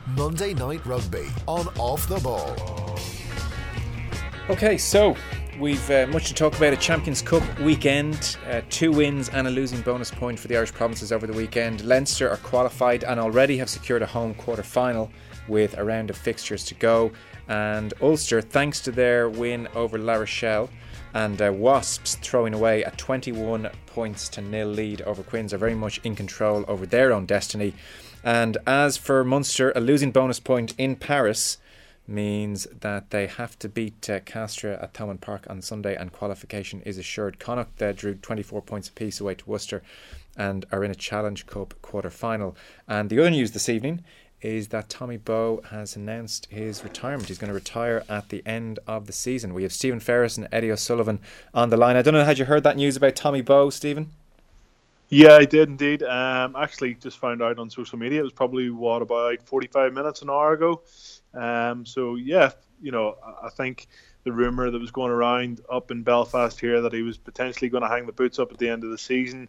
Monday Night Rugby on Off the Ball. Okay, so we've much to talk about. A Champions Cup weekend, 2 wins and a losing bonus point for the Irish provinces over the weekend. Leinster are qualified and already have secured a home quarter-final with a round of fixtures to go. And Ulster, thanks to their win over La Rochelle, and Wasps throwing away a 21 points to nil lead over Quins, are very much in control over their own destiny. And as for Munster, a losing bonus point in Paris means that they have to beat Castres at Thomond Park on Sunday, and qualification is assured. Connacht drew 24 points apiece away to Worcester and are in a Challenge Cup quarter-final. And the other news this evening is that Tommy Bowe has announced his retirement. He's going to retire at the end of the season. We have Stephen Ferris and Eddie O'Sullivan on the line. I don't know, had you heard that news about Tommy Bowe, Stephen? Yeah, I did indeed. Actually, just found out on social media. It was probably, about 45 minutes, an hour ago. So, yeah, I think the rumour that was going around up in Belfast here that he was potentially going to hang the boots up at the end of the season.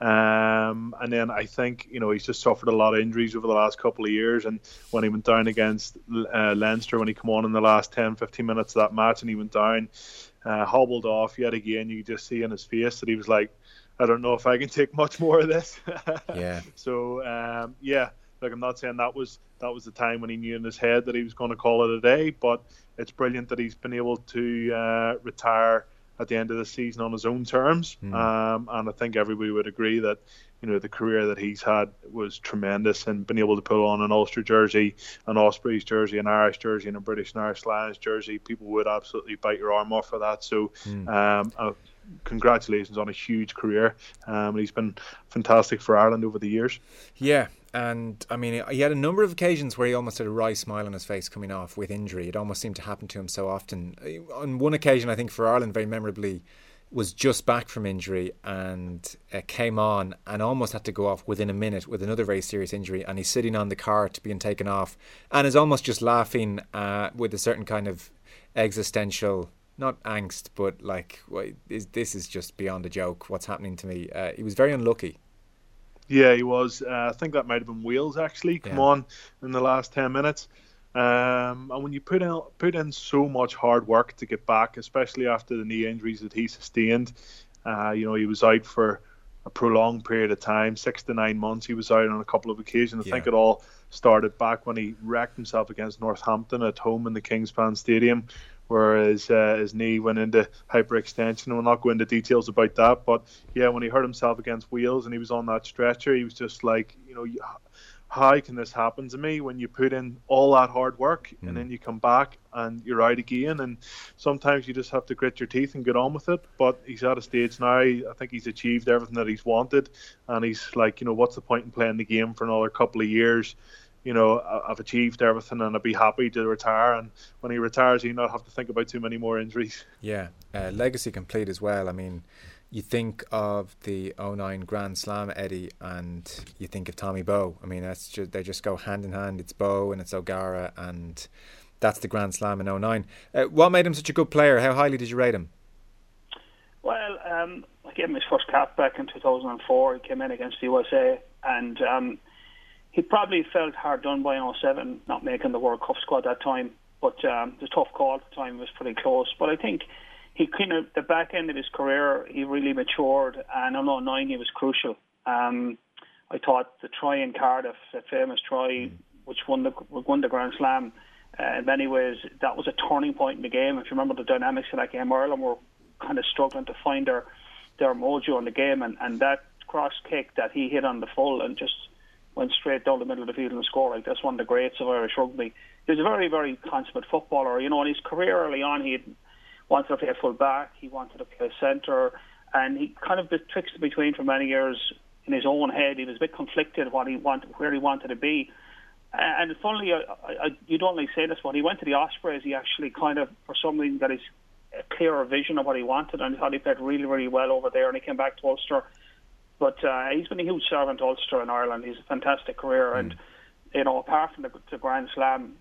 And then I think, he's just suffered a lot of injuries over the last couple of years. And when he went down against Leinster, when he came on in the last 10, 15 minutes of that match and he went down, hobbled off yet again, you could just see in his face that he was like, I don't know if I can take much more of this. Yeah. So, look, I'm not saying that was the time when he knew in his head that he was going to call it a day, but it's brilliant that he's been able to retire at the end of the season on his own terms. And I think everybody would agree that, the career that he's had was tremendous, and being able to put on an Ulster jersey, an Ospreys jersey, an Irish jersey, and a British and Irish Lions jersey, people would absolutely bite your arm off for that. So, congratulations on a huge career. He's been fantastic for Ireland over the years. Yeah. And I mean, he had a number of occasions where he almost had a wry smile on his face coming off with injury. It almost seemed to happen to him so often. On one occasion, I think for Ireland, very memorably, was just back from injury and came on and almost had to go off within a minute with another very serious injury. And he's sitting on the cart being taken off and is almost just laughing with a certain kind of existential, not angst, but like, this is just beyond a joke. What's happening to me? He was very unlucky. Yeah, he was. I think that might have been Wales actually come on in the last 10 minutes. And when you put in so much hard work to get back, especially after the knee injuries that he sustained, he was out for a prolonged period of time, 6 to 9 months. He was out on a couple of occasions. I think it all started back when he wrecked himself against Northampton at home in the Kingspan Stadium, where his knee went into hyperextension. And we'll not go into details about that. But, yeah, when he hurt himself against Wales and he was on that stretcher, he was just like, how can this happen to me when you put in all that hard work and then you come back and you're out again? And sometimes you just have to grit your teeth and get on with it. But he's at a stage now, I think he's achieved everything that he's wanted. And he's like, what's the point in playing the game for another couple of years? I've achieved everything and I'd be happy to retire. And when he retires, he'll not have to think about too many more injuries. Yeah, legacy complete as well. I mean, you think of the 2009 Grand Slam, Eddie, and you think of Tommy Bowe. I mean, they just go hand in hand. It's Bowe and it's O'Gara, and that's the Grand Slam in 2009. What made him such a good player? How highly did you rate him? Well, I gave him his first cap back in 2004. He came in against the USA, and he probably felt hard done by in 2007, not making the World Cup squad that time. But the tough call at the time was pretty close. But I think he the back end of his career, he really matured, and in 2009 he was crucial. I thought the try in Cardiff, that famous try, which won the Grand Slam, in many ways that was a turning point in the game. If you remember the dynamics of that game, Ireland were kind of struggling to find their mojo in the game, and that cross kick that he hit on the full and just went straight down the middle of the field and scored. Like, that's one of the greats of Irish rugby. He was a very, very consummate footballer. In his career early on, he wanted to play full back, he wanted to play centre, and he kind of betwixt between for many years in his own head. He was a bit conflicted where he wanted to be. And funnily, you don't like say this, but when he went to the Ospreys, he actually kind of, for some reason, got his clearer vision of what he wanted, and he thought he played really, really well over there, and he came back to Ulster. But he's been a huge servant to Ulster in Ireland. He's a fantastic career, and apart from the Grand Slam,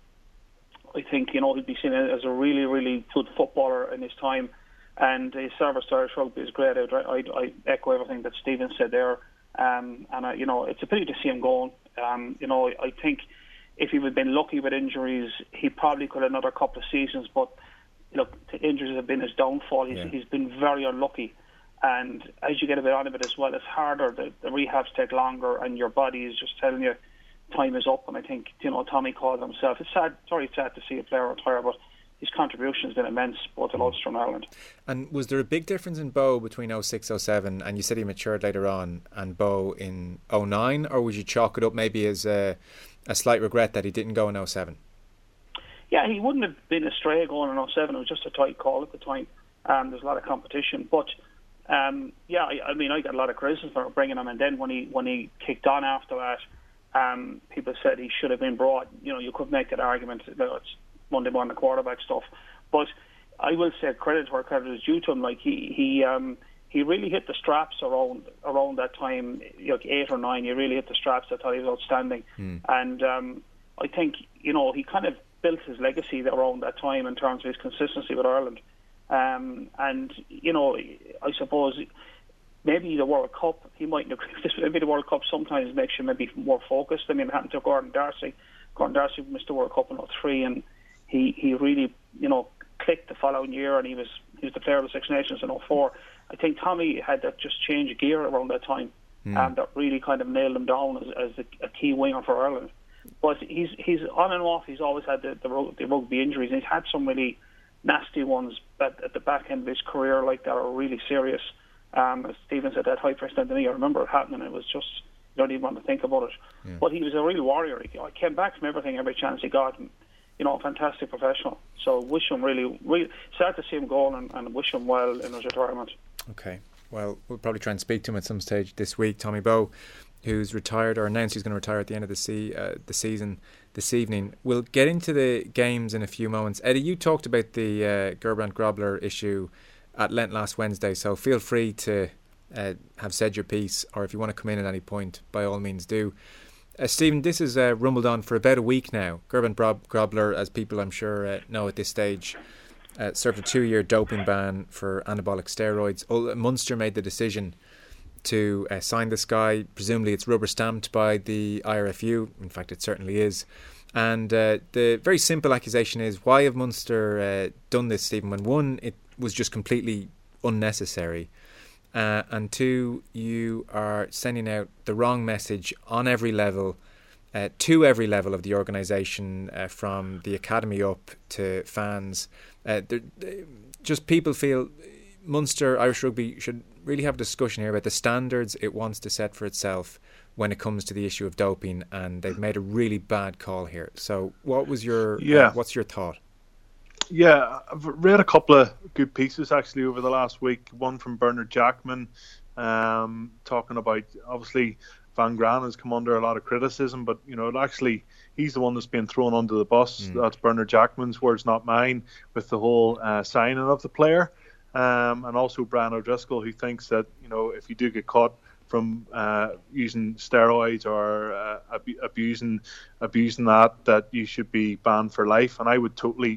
I think he'd be seen as a really, really good footballer in his time, and his service to Irish rugby is great. I echo everything that Stephen said there, and it's a pity to see him going. I think if he had been lucky with injuries, he probably could have another couple of seasons. But look, the injuries have been his downfall. He's been very unlucky. And as you get a bit on of it as well, it's harder. The rehabs take longer, and your body is just telling you time is up. And I think, Tommy called himself. It's sad to see a player retire, but his contribution has been immense, both at Ulster and Ireland. And was there a big difference in Bow between 06-07, and you said he matured later on, and Bow in 09, or would you chalk it up maybe as a slight regret that he didn't go in 07? Yeah, he wouldn't have been astray going in 07. It was just a tight call at the time. There's a lot of competition, but I got a lot of criticism for bringing him, and then when he kicked on after that, people said he should have been brought. You could make that argument. It's Monday morning quarterback stuff, but I will say credit where credit is due to him. Like he really hit the straps around that time, 8 or 9. He really hit the straps. I thought he was outstanding, and I think he kind of built his legacy around that time in terms of his consistency with Ireland. And I suppose maybe the World Cup, he mightn't agree with this, but maybe the World Cup sometimes makes you maybe more focused. I mean, it happened to Gordon Darcy. Gordon Darcy missed the World Cup in 2003, and he really, clicked the following year, and he was the player of the Six Nations in 2004. I think Tommy had that just change of gear around that time, and that really kind of nailed him down as a key winger for Ireland. But he's on and off. He's always had the rugby injuries, and he's had some really nasty ones at the back end of his career, like that are really serious. As Stephen said, that high press down to me, I remember it happening. It was just, you don't even want to think about it. Yeah. But he was a real warrior. He came back from everything, every chance he got, and a fantastic professional. So wish him really sad to see him go, and wish him well in his retirement. Okay, well, we'll probably try and speak to him at some stage this week. Tommy Bow, who's retired or announced he's going to retire at the end of the season this evening. We'll get into the games in a few moments. Eddie, you talked about the Gerbrand Grobler issue at Lent last Wednesday, so feel free to have said your piece, or if you want to come in at any point, by all means do. Stephen, this has rumbled on for about a week now. Gerbrand Grobler, as people I'm sure know at this stage, served a 2-year doping ban for anabolic steroids. Munster made the decision to sign this guy. Presumably it's rubber stamped by the IRFU. In fact, it certainly is. And the very simple accusation is, why have Munster done this, Stephen, when one, it was just completely unnecessary, and two, you are sending out the wrong message on every level, to every level of the organisation, from the academy up to fans. Just people feel Munster Irish Rugby should really have a discussion here about the standards it wants to set for itself when it comes to the issue of doping, and they've made a really bad call here. So what was your what's your thought? Yeah, I've read a couple of good pieces actually over the last week. One from Bernard Jackman, talking about, obviously Van Graan has come under a lot of criticism, but actually he's the one that's been thrown under the bus. That's Bernard Jackman's words, not mine, with the whole signing of the player. And also Brian O'Driscoll, who thinks that if you do get caught from using steroids or abusing that you should be banned for life. And I would totally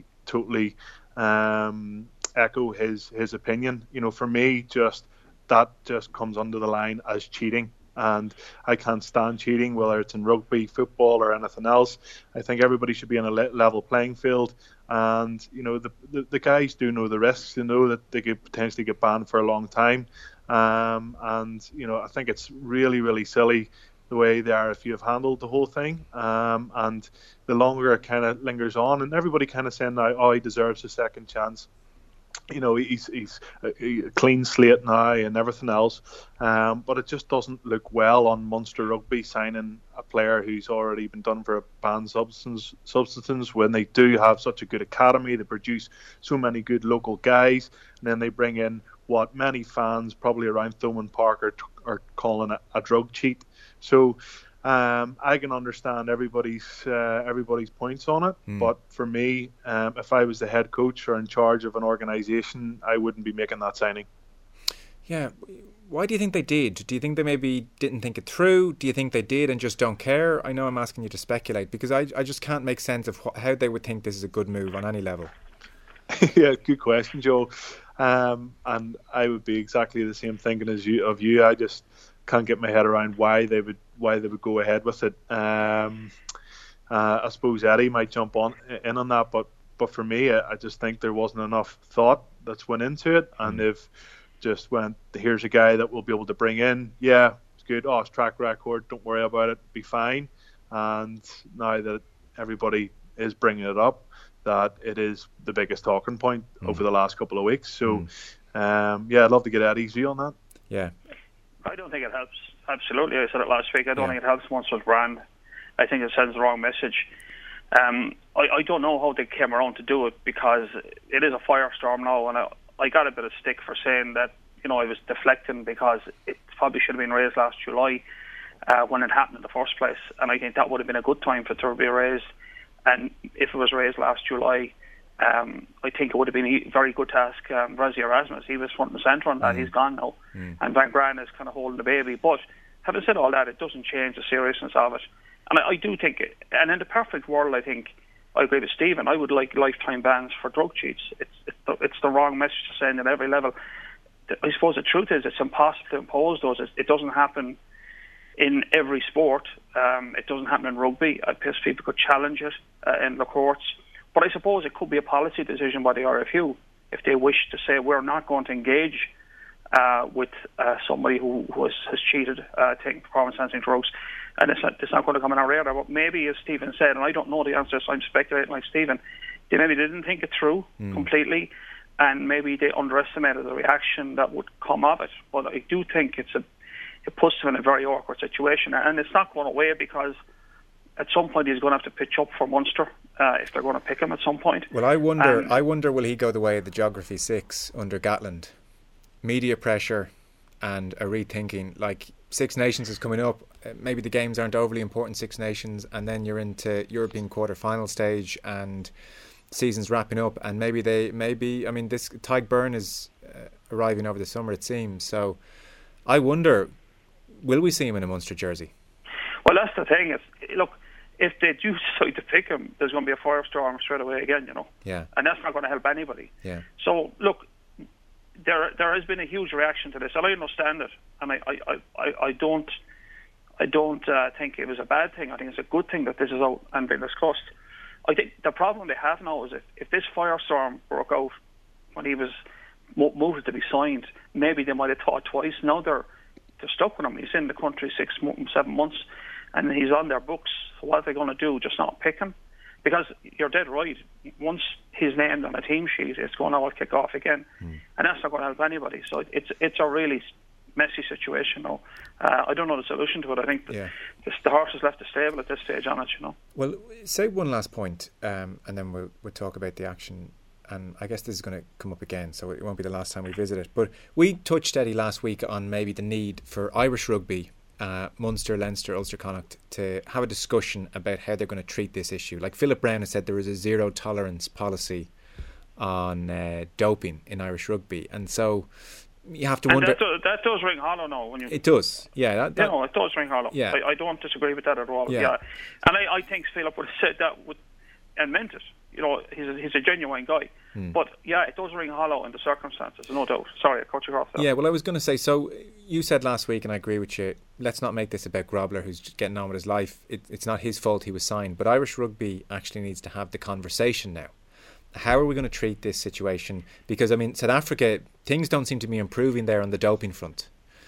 echo his opinion. For me, that just comes under the line as cheating, and I can't stand cheating, whether it's in rugby, football, or anything else. I think everybody should be on a level playing field. And the guys do know the risks. They know that they could potentially get banned for a long time, and I think it's really, really silly the way the RFU have handled the whole thing, and the longer it kind of lingers on, and everybody kind of saying now, he deserves a second chance. He's a clean slate now and everything else, but it just doesn't look well on Munster Rugby signing a player who's already been done for a banned substance when they do have such a good academy. They produce so many good local guys, and then they bring in what many fans probably around Thomond Park are calling a drug cheat. So I can understand everybody's points on it, but for me, if I was the head coach or in charge of an organisation, I wouldn't be making that signing. Yeah, why do you think they did? Do you think they maybe didn't think it through? Do you think they did and just don't care? I know I'm asking you to speculate, because I just can't make sense of how they would think this is a good move on any level. Yeah, good question, Joe. And I would be exactly the same thinking as you. I just can't get my head around why they would go ahead with it. I suppose Eddie might jump in on that, but for me, I just think there wasn't enough thought that's went into it, and they've just went, here's a guy that we'll be able to bring in. Yeah, it's good. Oh, it's track record. Don't worry about it. Be fine. And now that everybody is bringing it up, that it is the biggest talking point over the last couple of weeks. So, I'd love to get Eddie's view on that. Yeah. I don't think it helps. Absolutely. I said it last week. I don't think it helps Munster's brand. I think it sends the wrong message. I don't know how they came around to do it, because it is a firestorm now, and I got a bit of stick for saying that, I was deflecting, because it probably should have been raised last July when it happened in the first place, and I think that would have been a good time for it to be raised. And if it was raised last July, I think it would have been a very good task. Rassie Erasmus, he was front and centre on that. He's gone now, and Van Gran is kind of holding the baby. But having said all that, it doesn't change the seriousness of it. And I do think, and in the perfect world, I think I agree with Stephen. I would like lifetime bans for drug cheats. It's the wrong message to send at every level. I suppose the truth is it's impossible to impose those. It doesn't happen in every sport. It doesn't happen in rugby. I guess people could challenge it in the courts. But I suppose it could be a policy decision by the RFU if they wish to say we're not going to engage with somebody who has cheated, taking performance-enhancing drugs. And it's not going to come in our radar. But maybe, as Stephen said, and I don't know the answer, so I'm speculating like Stephen, they maybe didn't think it through completely, and maybe they underestimated the reaction that would come of it. But I do think it puts them in a very awkward situation, and it's not going away, because at some point he's going to have to pitch up for Munster if they're going to pick him at some point. Well, I wonder will he go the way of the Geography 6 under Gatland? Media pressure and a rethinking. Like, Six Nations is coming up. Maybe the games aren't overly important, Six Nations, and then you're into European quarter-final stage and season's wrapping up, and maybe this Tadhg Beirne is arriving over the summer, it seems. So I wonder, will we see him in a Munster jersey? Well, that's the thing. Look, if they do decide to pick him, there's going to be a firestorm straight away again, Yeah. And that's not going to help anybody. Yeah. So, look, there has been a huge reaction to this, and I understand it, and I don't think it was a bad thing. I think it's a good thing that this is out and being discussed. I think the problem they have now is if this firestorm broke out when he was moved to be signed, maybe they might have thought twice. Now they're stuck with him. He's in the country 7 months, and he's on their books. So what are they going to do? Just not pick him? Because you're dead right. Once he's named on a team sheet, it's going to all kick off again, and that's not going to help anybody. So it's a really messy situation now. I don't know the solution to it. I think the horse has left the stable at this stage on it, Well, say one last point, and then we'll talk about the action. And I guess this is going to come up again, so it won't be the last time we visit it. But we touched, Eddie, last week on maybe the need for Irish rugby, Munster, Leinster, Ulster Connacht, to have a discussion about how they're going to treat this issue. Like Philip Brown has said, there is a zero tolerance policy on doping in Irish rugby, and so you have to wonder. That does ring hollow now. It does, yeah. It does ring hollow. Yeah. I don't disagree with that at all. Yeah. And I think Philip would have said that and meant it. He's a genuine guy. But it does ring hollow in the circumstances, no doubt. Sorry, I cut you off there. Yeah, well, I was going to say, so you said last week, and I agree with you, let's not make this about Grobler, who's just getting on with his life. It's not his fault he was signed, but Irish rugby actually needs to have the conversation now. How are we going to treat this situation? Because, South Africa, things don't seem to be improving there on the doping front.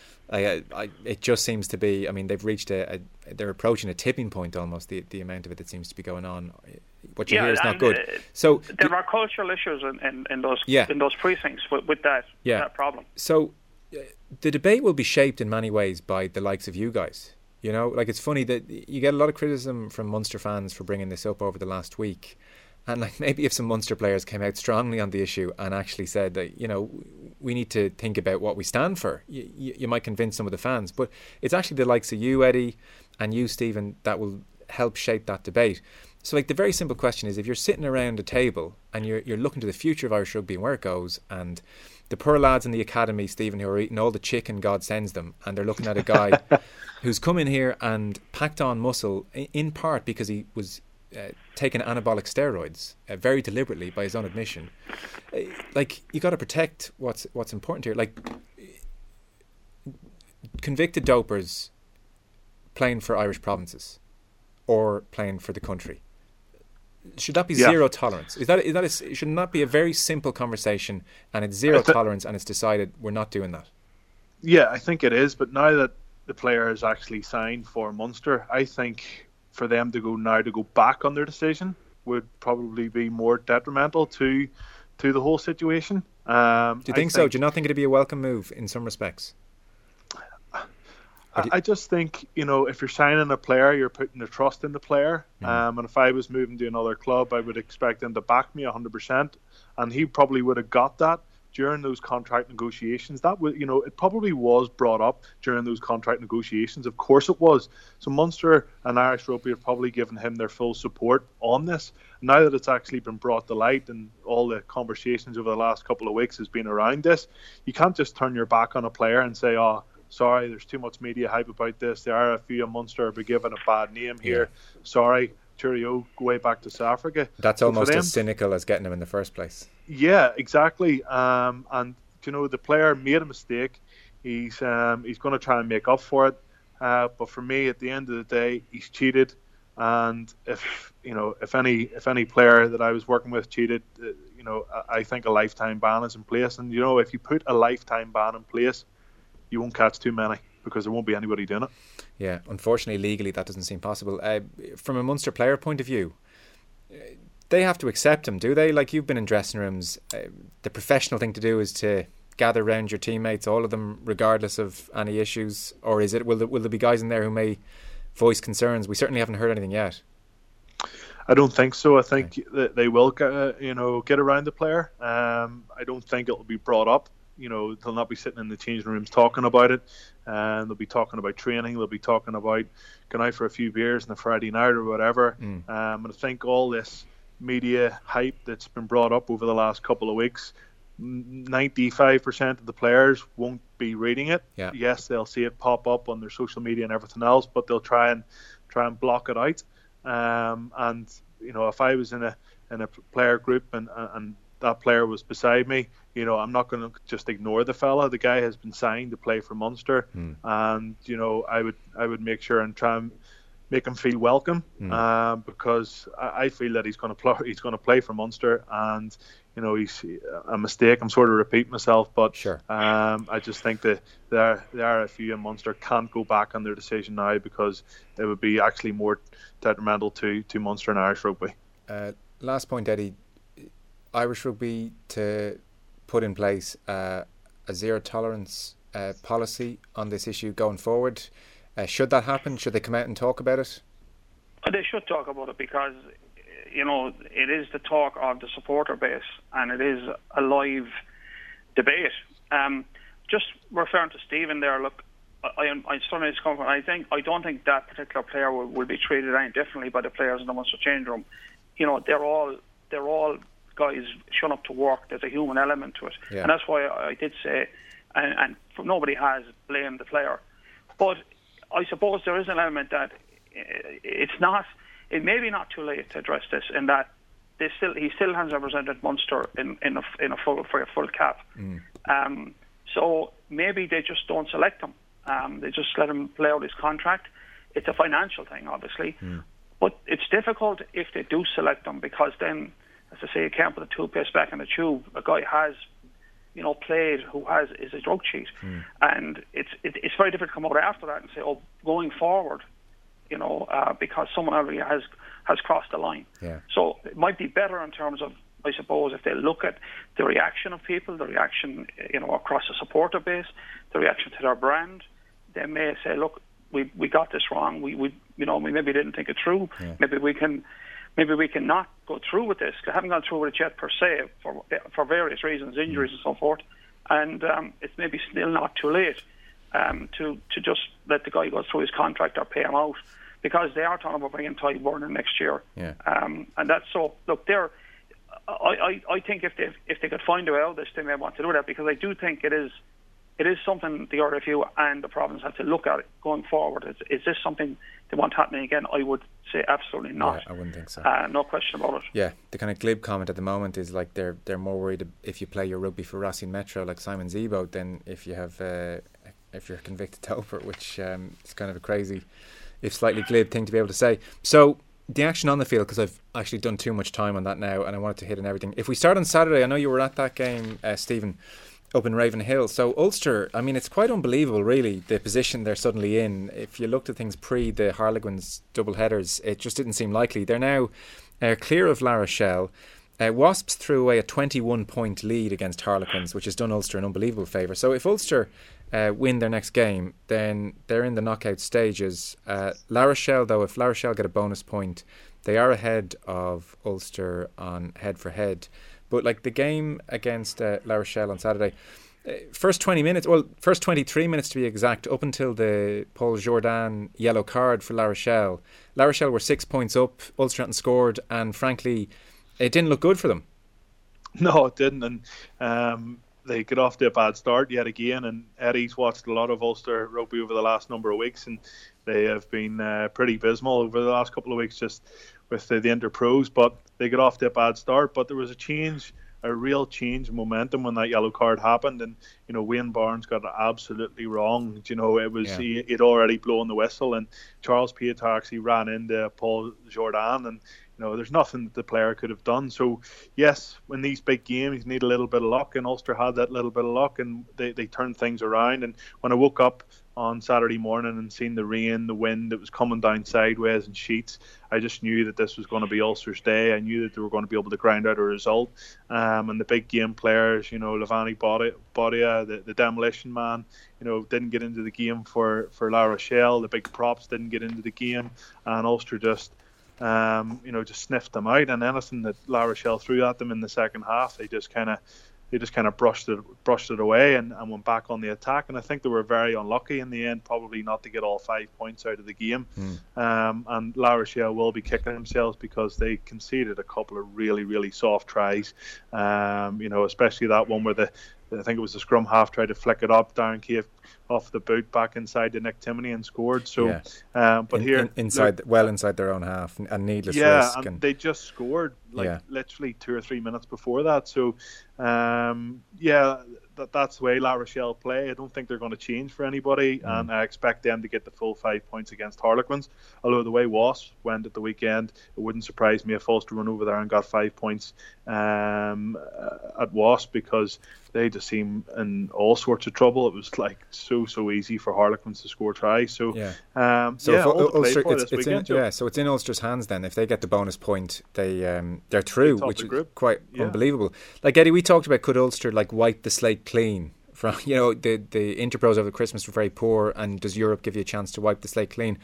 It just seems to be, they've reached they're approaching a tipping point almost, the amount of it that seems to be going on. What you hear is not good. So there are cultural issues in those precincts with that problem. So the debate will be shaped in many ways by the likes of you guys. It's funny that you get a lot of criticism from Munster fans for bringing this up over the last week. And maybe if some Munster players came out strongly on the issue and actually said that, we need to think about what we stand for, you might convince some of the fans. But it's actually the likes of you, Eddie, and you, Stephen, that will help shape that debate. So the very simple question is, if you're sitting around a table and you're looking to the future of Irish rugby and where it goes, and the poor lads in the academy, Stephen, who are eating all the chicken God sends them, and they're looking at a guy who's come in here and packed on muscle, in part because he was taking anabolic steroids very deliberately by his own admission. You got to protect what's important here. Convicted dopers playing for Irish provinces. or playing for the country. Should that be zero tolerance? Shouldn't that be a very simple conversation, and it's zero tolerance, and it's decided we're not doing that? Yeah, I think it is. But now that the player is actually signed for Munster, I think for them to go back on their decision would probably be more detrimental to the whole situation. Do you think so? Do you not think it'd be a welcome move in some respects? I just think, if you're signing a player, you're putting the trust in the player. And if I was moving to another club, I would expect him to back me 100%. And he probably would have got that during those contract negotiations. That was, it probably was brought up during those contract negotiations. Of course it was. So Munster and Irish Rugby have probably given him their full support on this. Now that it's actually been brought to light and all the conversations over the last couple of weeks has been around this, you can't just turn your back on a player and say, oh, sorry, there's too much media hype about this. The RFU and Munster are given a bad name here. Sorry, cheerio, go way back to South Africa. That's almost as cynical as getting him in the first place. Yeah, exactly. And the player made a mistake. He's going to try and make up for it. But for me, at the end of the day, he's cheated. And if any player that I was working with cheated, I think a lifetime ban is in place. And if you put a lifetime ban in place, you won't catch too many because there won't be anybody doing it. Yeah, unfortunately, legally that doesn't seem possible. From a Munster player point of view, they have to accept him, do they? Like, you've been in dressing rooms. The professional thing to do is to gather around your teammates, all of them, regardless of any issues, or is it? Will there be guys in there who may voice concerns? We certainly haven't heard anything yet. I don't think so. I think that they will, get around the player. I don't think it will be brought up. They'll not be sitting in the changing rooms talking about it, and they'll be talking about training. They'll be talking about going out for a few beers on a Friday night or whatever. And I think all this media hype that's been brought up over the last couple of weeks, 95% of the players won't be reading it. Yeah. Yes, they'll see it pop up on their social media and everything else, but they'll try and block it out. And if I was in a player group and that player was beside me, I'm not going to just ignore the fella. The guy has been signed to play for Munster, and I would make sure and try and make him feel welcome, because I feel that he's going to play for Munster, and he's a mistake. I'm sort of repeating myself, but sure. I just think that the RFU and Munster can't go back on their decision now, because it would be actually more detrimental to Munster and Irish Rugby. Last point, Eddie. Irish Rugby to put in place a zero tolerance policy on this issue going forward. Should that happen? Should they come out and talk about it? They should talk about it, because it is the talk of the supporter base, and it is a live debate. Just referring to Stephen there, look, I'm certainly discomfort. I don't think that particular player will be treated any differently by the players in the Munster change room. They're all guys shown up to work. There's a human element to it, and that's why I did say, and nobody has blamed the player, but I suppose there is an element that it may be not too late to address this, in that he still has represented Munster in a full cap. So maybe they just don't select him. They just let him play out his contract. It's a financial thing, obviously, but it's difficult if they do select him, because then, as I say, you can't put the toothpaste back in the tube. A guy has, played who is a drug cheat, and it's very difficult to come out after that and say, oh, going forward, because someone already has crossed the line. Yeah. So it might be better in terms of, I suppose, if they look at the reaction of people, the reaction, across the supporter base, the reaction to their brand. They may say, look, we got this wrong. We maybe didn't think it through. Yeah. Maybe we can not go through with this. They haven't gone through with it yet per se, for various reasons, injuries and so forth. And it's maybe still not too late to just let the guy go through his contract or pay him out, because they are talking about bringing Tyburn in next year. Yeah. And that's so. Look, I think if they could find a way out of this, they may want to do that, because I do think it is something the RFU and the province have to look at it going forward. Is this something they want happening again? I would say absolutely not. Yeah, I wouldn't think so. No question about it. Yeah, the kind of glib comment at the moment is like they're more worried if you play your rugby for Racine Metro like Simon Zebo than if you have if you're a convicted doper, which is kind of a crazy if slightly glib thing to be able to say. So the action on the field, because I've actually done too much time on that now and I wanted to hit on everything. If we start on Saturday, I know you were at that game, Stephen, up in Ravenhill. So Ulster, I mean, it's quite unbelievable really the position they're suddenly in. If you looked at things pre the Harlequins double headers, it just didn't seem likely. They're now clear of La Rochelle. Wasps threw away a 21-point lead against Harlequins, which has done Ulster an unbelievable favour. So if Ulster win their next game, then they're in the knockout stages. La Rochelle, though, if La Rochelle get a bonus point, they are ahead of Ulster on head-for-head. But like the game against La Rochelle on Saturday, first 23 minutes to be exact, up until the Paul Jourdan yellow card for La Rochelle were 6 points up, Ulster hadn't scored, and frankly, it didn't look good for them. No, it didn't, and they got off to a bad start yet again, and Eddie's watched a lot of Ulster rugby over the last number of weeks, and they have been pretty abysmal over the last couple of weeks just with the Interpros, but they got off to a bad start. But there was a real change in momentum when that yellow card happened, and Wayne Barnes got it absolutely wrong. It was he'd already blown the whistle, and Charles Piutau actually ran into Paul Jourdan, and there's nothing that the player could have done. So yes, when these big games you need a little bit of luck, and Ulster had that little bit of luck, and they turned things around. And when I woke up on Saturday morning and seen the rain, the wind that was coming down sideways in sheets, I just knew that this was going to be Ulster's day. I knew that they were going to be able to grind out a result. And the big game players, Levani Bodia, the demolition man, didn't get into the game for La Rochelle. The big props didn't get into the game, and Ulster just sniffed them out. And anything that La Rochelle threw at them in the second half, they just kind of brushed it away and went back on the attack. And I think they were very unlucky in the end, probably not to get all 5 points out of the game. And La Rochelle will be kicking themselves because they conceded a couple of really, really soft tries. Especially that one where I think it was the scrum half tried to flick it up. Darren Cave off the boot back inside to Nick Timoney and scored. So, but inside their own half and needless risk. Yeah, and they just scored literally 2 or 3 minutes before that. So, that's the way La Rochelle play. I don't think they're going to change for anybody, and I expect them to get the full 5 points against Harlequins. Although the way Wasps went at the weekend, it wouldn't surprise me if Ulster went over there and got 5 points at Wasps, because they just seem in all sorts of trouble. It was like so easy for Harlequins to score tries. So Ulster, so it's in Ulster's hands then. If they get the bonus point, they're through, which is quite unbelievable. Like Eddie, we talked about, could Ulster wipe the slate clean from the Interpros over Christmas were very poor, and does Europe give you a chance to wipe the slate clean?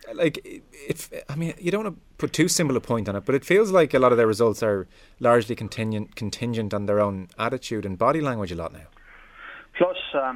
You don't want to put too simple a point on it, but it feels like a lot of their results are largely contingent on their own attitude and body language a lot now. Plus,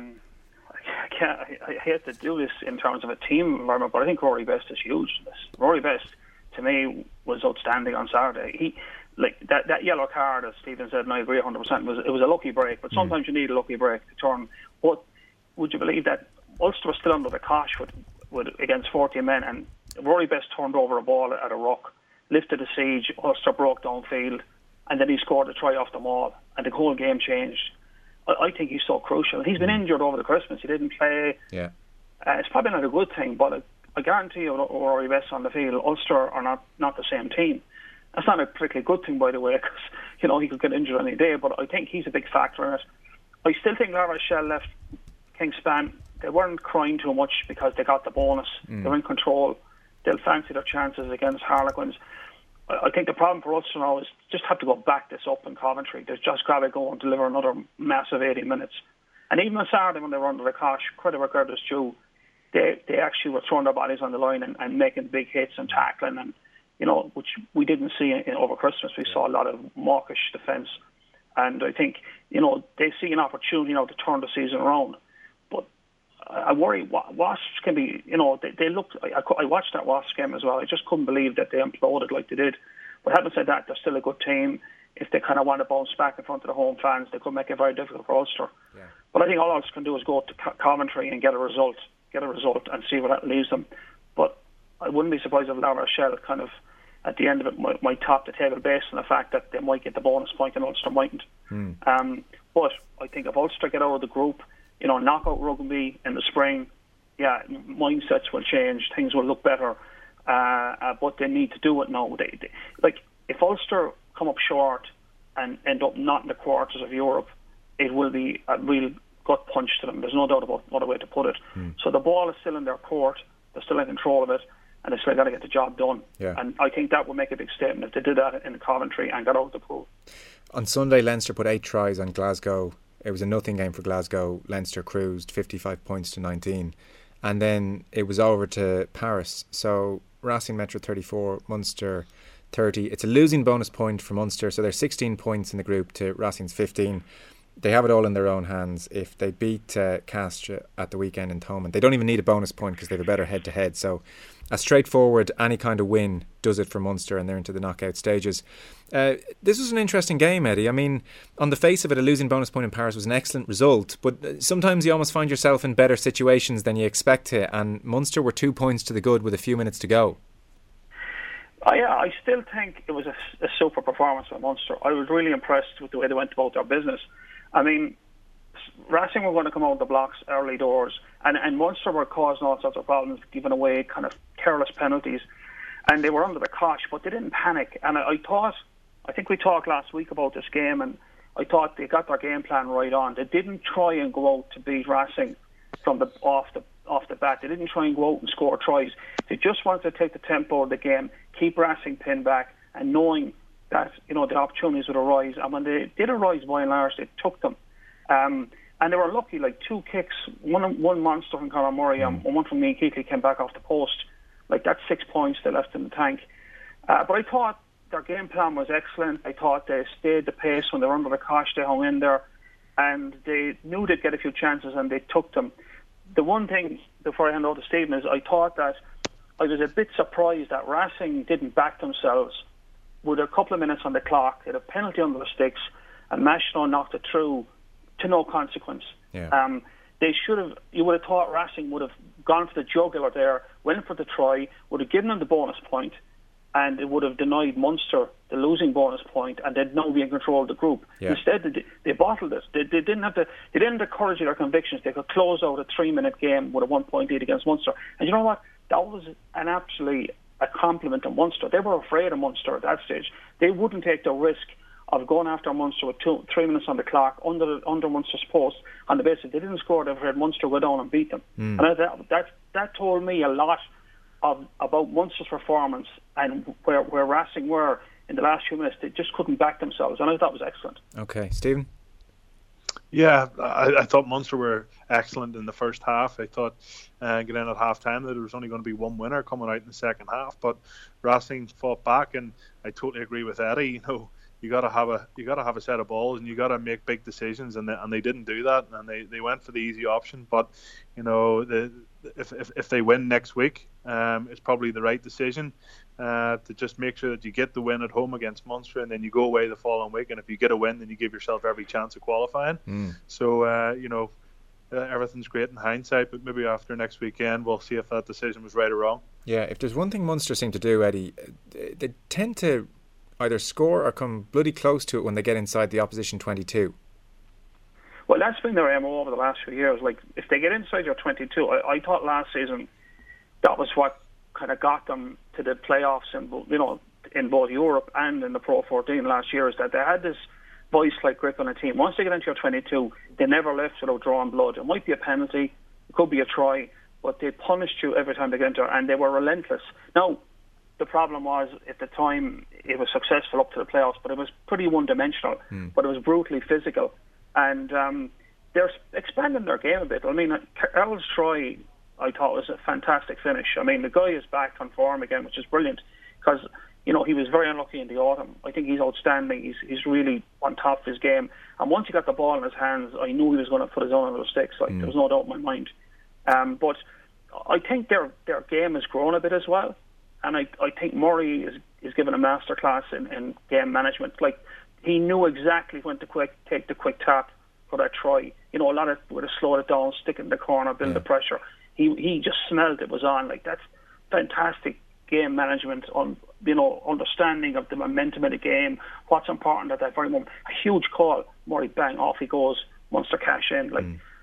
I hate to do this in terms of a team environment, but I think Rory Best is huge in this. Rory Best, to me, was outstanding on Saturday. That yellow card, as Stephen said, and I agree 100%, it was a lucky break, but sometimes you need a lucky break to turn. But would you believe that Ulster was still under the cosh with against 40 men, and Rory Best turned over a ball at a ruck, lifted a siege, Ulster broke downfield, and then he scored a try off the maul, and the whole game changed. I think he's so crucial. He's been injured over the Christmas. He didn't play. Yeah, it's probably not a good thing, but I guarantee you, Rory Best on the field, Ulster are not the same team. That's not a particularly good thing, by the way, because he could get injured any day. But I think he's a big factor in it. I still think La Rochelle left Kingspan. They weren't crying too much because they got the bonus. They were in control. They'll fancy their chances against Harlequins. I think the problem for Ulster now is just have to go back this up in Coventry. They've just got to go and deliver another massive 80 minutes. And even on Saturday when they were under the cosh, credit where credit is due, they actually were throwing their bodies on the line and making big hits and tackling, and which we didn't see over Christmas. We saw a lot of mawkish defence, and I think they see an opportunity to turn the season around. But I worry Wasps can be, they looked. I watched that Wasps game as well. I just couldn't believe that they imploded like they did. But having said that, they're still a good team. If they kind of want to bounce back in front of the home fans, they could make it very difficult for Ulster. Yeah. But I think all Ulster can do is go to Coventry and get a result and see where that leaves them. But I wouldn't be surprised if La Rochelle kind of at the end of it might top the table based on the fact that they might get the bonus point and Ulster mightn't. But I think if Ulster get out of the group, knockout rugby in the spring, mindsets will change, things will look better, but they need to do it now. Like if Ulster come up short and end up not in the quarters of Europe, it will be a real gut punch to them. There's no doubt about what a way to put it. So the ball is still in their court, they're still in control of it, and they still got to get the job done. And I think that would make a big statement if they did that in Coventry and got out of the pool. On Sunday, Leinster put 8 tries on Glasgow. It was a nothing game for Glasgow. Leinster cruised 55 points to 19. And then it was over to Paris. So Racing Metro 34, Munster 30. It's a losing bonus point for Munster. So they're 16 points in the group to Racing's 15. They have it all in their own hands. If they beat Castres at the weekend in Thomond, they don't even need a bonus point because they have a better head-to-head. So a straightforward, any kind of win does it for Munster, and they're into the knockout stages. This was an interesting game, Eddie. I mean, on the face of it, a losing bonus point in Paris was an excellent result, but sometimes you almost find yourself in better situations than you expect to, and Munster were 2 points to the good with a few minutes to go. I still think it was a super performance by Munster. I was really impressed with the way they went about their business. I mean, Racing were going to come out of the blocks early doors, and Munster were causing all sorts of problems, giving away kind of careless penalties, and they were under the cosh, but they didn't panic. And I think we talked last week about this game, and I thought they got their game plan right on. They didn't try and go out to beat Racing from off the bat. They didn't try and go out and score tries. They just wanted to take the tempo of the game, keep Racing pinned back, and knowing that the opportunities would arise, and when they did arise, by and large, they took them. And they were lucky, like 2 kicks, one monster from Conor Murray and one from Ian Keighley came back off the post. Like that's 6 points they left in the tank. But I thought their game plan was excellent. I thought they stayed the pace when they were under the cosh. They hung in there, and they knew they'd get a few chances, and they took them. The one thing before I hand over to Stephen is I thought that I was a bit surprised that Racing didn't back themselves with a couple of minutes on the clock. They had a penalty under the sticks, and Mashno knocked it through to no consequence. They should have. You would have thought Racing would have gone for the jugular there, went for the try, would have given them the bonus point, and it would have denied Munster the losing bonus point, and they'd now be in control of the group. Instead, they bottled it. They didn't have the courage of their convictions. They could close out a 3-minute game with a 1-point lead against Munster. And you know what? That was absolutely a compliment to Munster. They were afraid of Munster at that stage. They wouldn't take the risk of going after Munster with 3 minutes on the clock under Munster's post on the basis they didn't score. They had Munster go down and beat them. And that told me a lot about Munster's performance and where Racing were in the last few minutes. They just couldn't back themselves, and I thought it was excellent. Okay, Stephen? Yeah, I thought Munster were excellent in the first half. I thought getting in at half time that there was only going to be one winner coming out in the second half, but Racing fought back, and I totally agree with Eddie. You got to have a set of balls, and you got to make big decisions, and they didn't do that, and they went for the easy option. But if they win next week, it's probably the right decision to just make sure that you get the win at home against Munster, and then you go away the following week. And if you get a win, then you give yourself every chance of qualifying. So everything's great in hindsight, but maybe after next weekend we'll see if that decision was right or wrong. Yeah, if there's one thing Munster seem to do, Eddie, they tend to either score or come bloody close to it when they get inside the opposition 22. Well, that's been their MO over the last few years. Like, if they get inside your 22, I thought last season that was what kind of got them to the playoffs in both Europe and in the Pro 14 last year, is that they had this vice-like grip on a team. Once they get into your 22, they never left without drawing blood. It might be a penalty, it could be a try, but they punished you every time they get into it, and they were relentless. Now, the problem was, at the time, it was successful up to the playoffs, but it was pretty one-dimensional, but it was brutally physical. And they're expanding their game a bit. I mean, Errol's try, I thought, was a fantastic finish. I mean, the guy is back on form again, which is brilliant, because he was very unlucky in the autumn. I think he's outstanding. He's really on top of his game. And once he got the ball in his hands, I knew he was going to put his own under the sticks. There was no doubt in my mind. But I think their game has grown a bit as well. And I think Murray is given a masterclass in game management. Like, he knew exactly when to take the quick tap for that try. A lot of would have slowed it down, stick it in the corner, build the pressure. He just smelled it was on. Like, that's fantastic game management on understanding of the momentum of the game, what's important at that very moment. A huge call. Murray, bang, off he goes. Munster cash in. Like,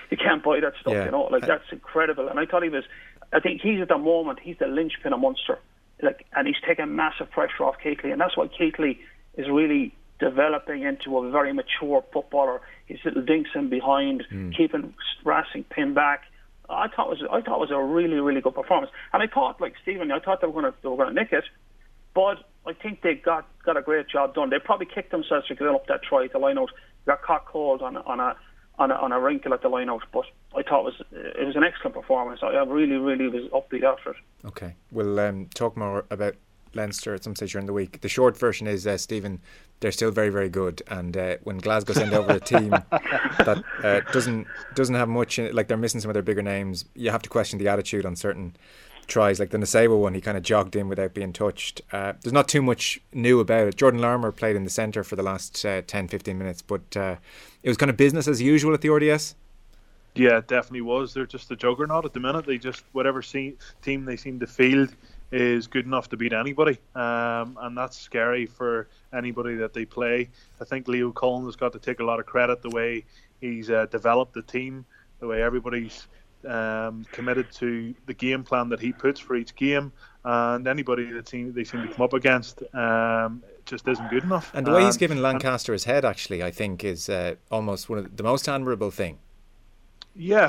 you can't buy that stuff. You know, like that's incredible. And I think he's at the moment, he's the linchpin of Munster, like, and he's taking massive pressure off Keighley, and that's why Keighley is really developing into a very mature footballer. His little dinks in behind, keeping Racing pinned back. I thought it was a really, really good performance. And I thought, like Stephen, I thought they were going to nick it, but I think they got a great job done. They probably kicked themselves for giving up that try at the line-out. Got caught cold on a wrinkle at the line-out, but I thought it was an excellent performance. I really, really was upbeat after it. Okay, we'll talk more about Leinster at some stage during the week. The short version is, Stephen, they're still very, very good, and when Glasgow send over a team that doesn't have much in it, like they're missing some of their bigger names, you have to question the attitude on certain tries. Like the Naseba one, he kind of jogged in without being touched. There's not too much new about it. Jordan Larmour played in the centre for the last 10-15 minutes, but it was kind of business as usual at the RDS. Yeah, it definitely was. They're just a juggernaut at the minute. They just, whatever team they seem to field is good enough to beat anybody, and that's scary for anybody that they play. I think Leo Cullen has got to take a lot of credit the way he's developed the team, the way everybody's committed to the game plan that he puts for each game, and anybody that they seem to come up against just isn't good enough. And the way he's given Lancaster his head, actually, I think is almost one of the most admirable thing. Yeah,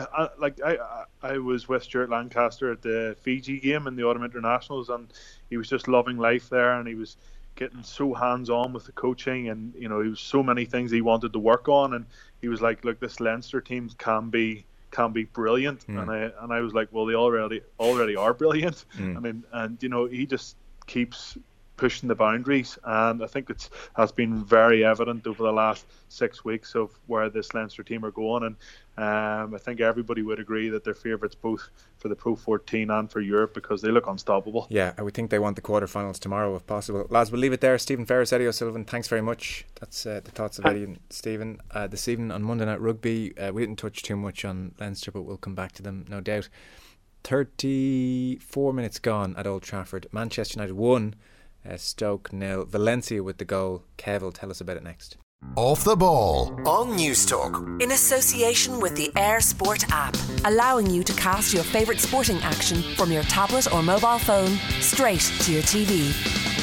I was with Stuart Lancaster at the Fiji game in the Autumn Internationals, and he was just loving life there, and he was getting so hands-on with the coaching, and he was so many things he wanted to work on, and he was like, look, this Leinster team can be brilliant, and I was like, well, they already are brilliant. I mean, and he just keeps pushing the boundaries, and I think it has been very evident over the last 6 weeks of where this Leinster team are going, and I think everybody would agree that they're favourites both for the Pro 14 and for Europe because they look unstoppable. Yeah, I would think they want the quarterfinals tomorrow if possible. Lads, we'll leave it there. Stephen Ferris, Eddie O'Sullivan, thanks very much. That's the thoughts of Eddie and Stephen. This evening on Monday Night Rugby, we didn't touch too much on Leinster, but we'll come back to them, no doubt. 34 minutes gone at Old Trafford. Manchester United 1, Stoke 0. Valencia with the goal. Kev will tell us about it next. Off the Ball on Newstalk. In association with the Air Sport app, allowing you to cast your favourite sporting action from your tablet or mobile phone straight to your TV.